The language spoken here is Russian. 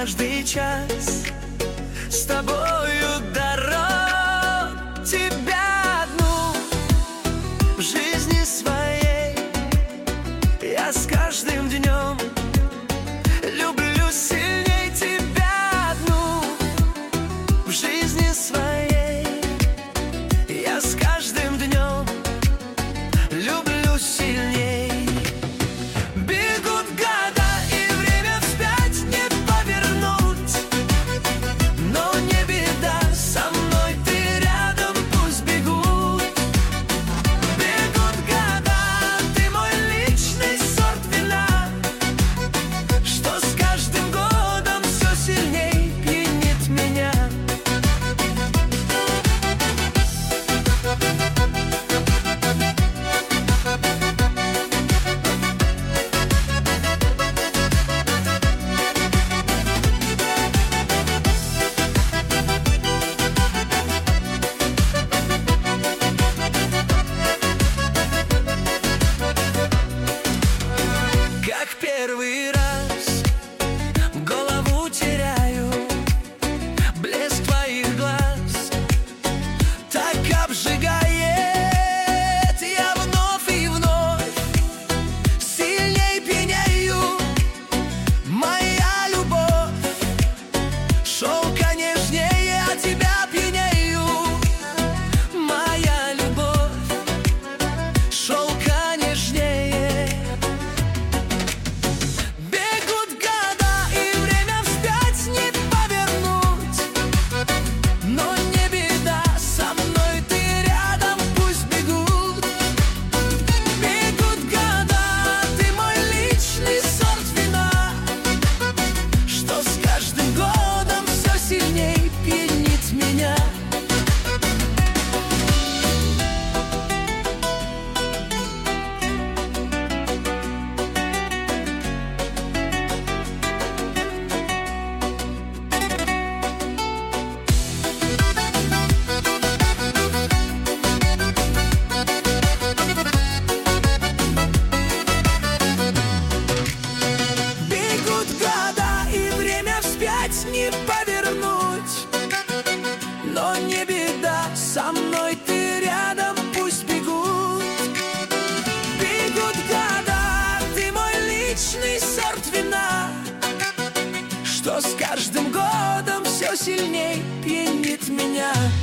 каждый час с тобою дорог. Тебя одну в жизни своей я с каждым днем люблю сильней. Тебя одну в жизни своей я с каждым днем люблю сильней. Бегут года, и время вспять не повернуть, но не беда, со мной ты рядом, пусть бегут. Бегут года, ты мой личный сорт вина, что с каждым годом все сильней пьянит меня. Как первый раз голову теряю, блеск твоих глаз так обжигает. Я вновь и вновь сильней пьянею. Моя любовь шелка нежнее, от тебя пьянею. Моя любовь шелка нежнее. Бегут года, и время вспять не повернуть, но не беда, со мной ты рядом, пусть бегут. Бегут года, ты мой личный сорт вина, что с каждым годом все сильней пьянит меня. Бегут года, и время вспять не повернуть, но не беда, со мной ты рядом, пусть бегут. Бегут года, ты мой личный сорт вина, что с каждым годом все сильней пьянит меня.